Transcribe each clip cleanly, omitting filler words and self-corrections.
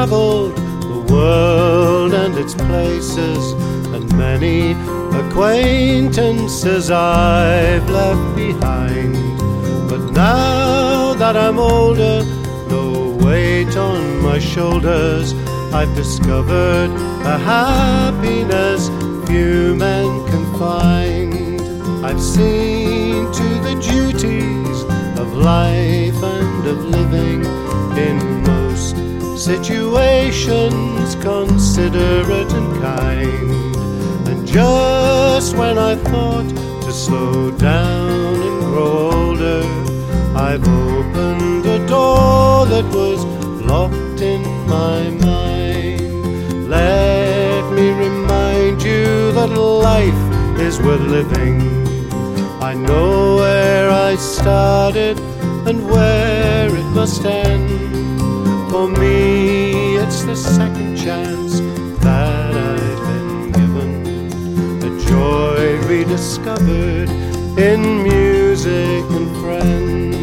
traveled the world and its places, and many acquaintances I've left behind. But now that I'm older, no weight on my shoulders, I've discovered a happiness few men can find. I've seen to the duties of life and of living, in most situations considerate and kind. And just when I thought to slow down and grow older, I've opened a door that was locked in my mind. Let me remind you that life is worth living. I know where I started and where it must end. For me, it's the second chance that I've been given, a joy rediscovered in music and friends.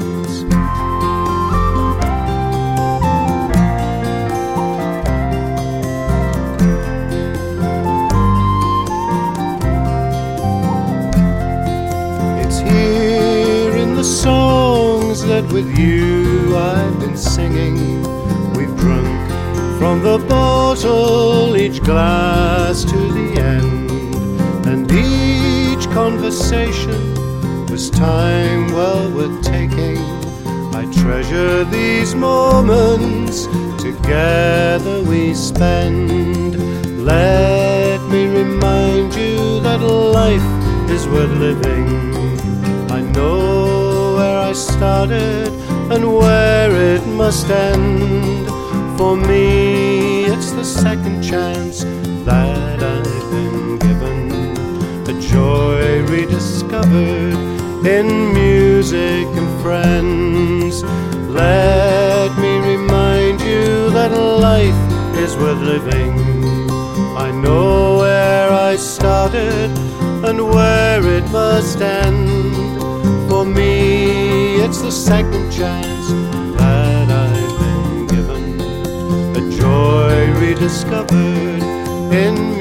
It's here in the songs that with you I've been singing. We've drunk from the bottle, each glass to the end, and each conversation was time well worth taking. I treasure these moments together we spend. Let me remind you that life is worth living. I know where I started and where it must end. For me, it's the second chance that I've been given, a joy rediscovered in music and friends. Let me remind you that life is worth living. I know where I started and where it must end. For me, it's the second chance that I've been given, a joy rediscovered in